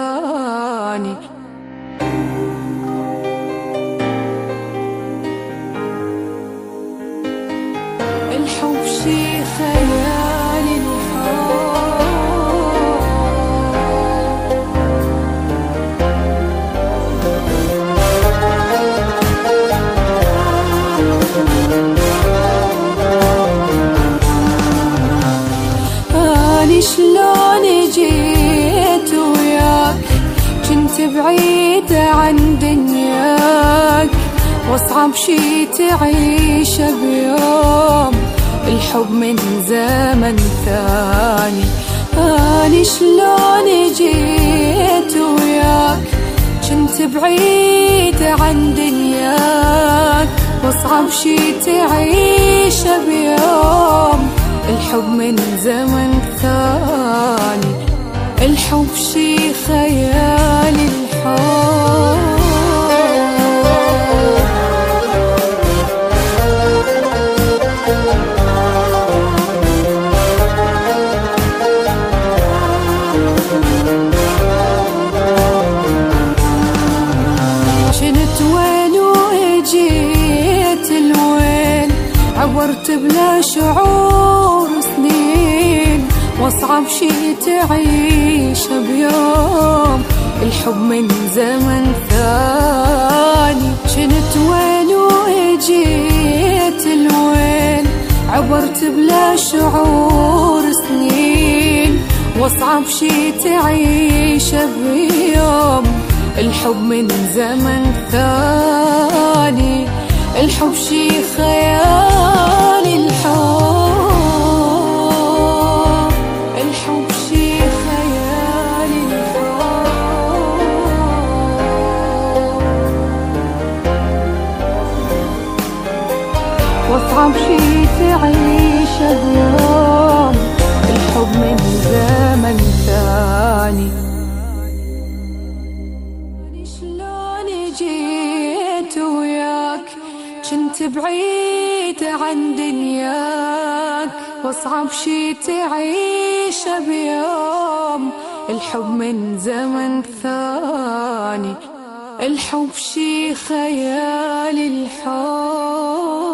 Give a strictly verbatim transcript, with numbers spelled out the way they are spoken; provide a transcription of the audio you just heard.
ثاني. الحب شي خيال أني شلون جيت وياك كنت بعيدة عن دنياك، واصعب شي تعيشه بيوم الحب من زمن ثاني. أني شلون جيت وياك كنت بعيدة عن دنياك، واصعب شي تعيشه بيوم الحب من زمن ثاني. الحب شي خيال الحب. شنت وين وجيت الوين، عبرت بلا شعور سنين، واصعب شي تعيشه بيوم الحب من زمن ثاني. شنت وين وجيت الوين، عبرت بلا شعور سنين، واصعب شي تعيشه بيوم الحب من زمن ثاني. الحب شي خيال الحب. الحب شي خيال الحب. واصعب شي تعيشه بيوم الحب من زمن ثاني. جيت وياك كنت بعيدة عن دنياك، واصعب شي تعيشه بيوم الحب من زمن ثاني. الحب شي خيال الحب.